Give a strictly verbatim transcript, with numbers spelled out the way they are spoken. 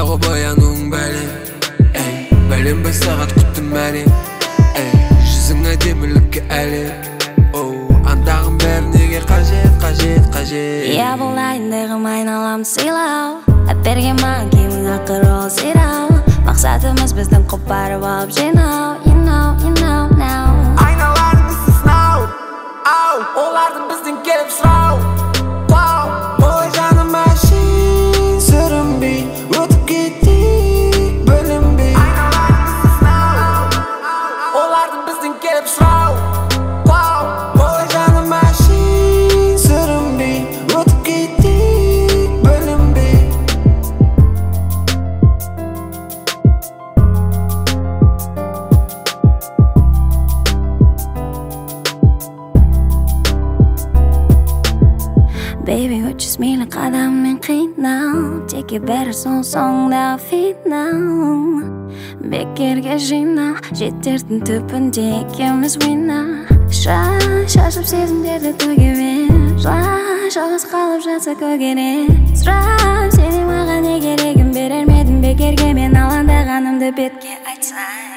дагы баянуң бәле. Бәленбай сағат күттім бәрі. Жүзіңе демілікке әлі. Андағым бәрі неге қажет, қажет, қажет. Я бұл айындығым айналам сыйлау, әперген маған кемің ақыр ол сирау. Мақсатымыз біздің қопарып алып жинау. You know, you know now. Айналардың бізді сынау, олардың біздің келіп сұрау. Ой жаным әшейін сүрінбей өтіп кетейік білінбей. Айналардың бізді сынау, олардың біздің келіп сұрау. Ой жаным әшейін сүрінбей өтіп кетейік білінбей. Baby, үч жүз милі қадаммен қинау, теке бәрі сол соңда финал. Бекерге жинау, жетердің түпінде екеуміз вина. Шашып сезімдерді төгебер, жалғыз қалып жатса көгере. Сұрап, сенің маған не керегін берер медің бекерге, мен алаңдағанымды бетке айтсам.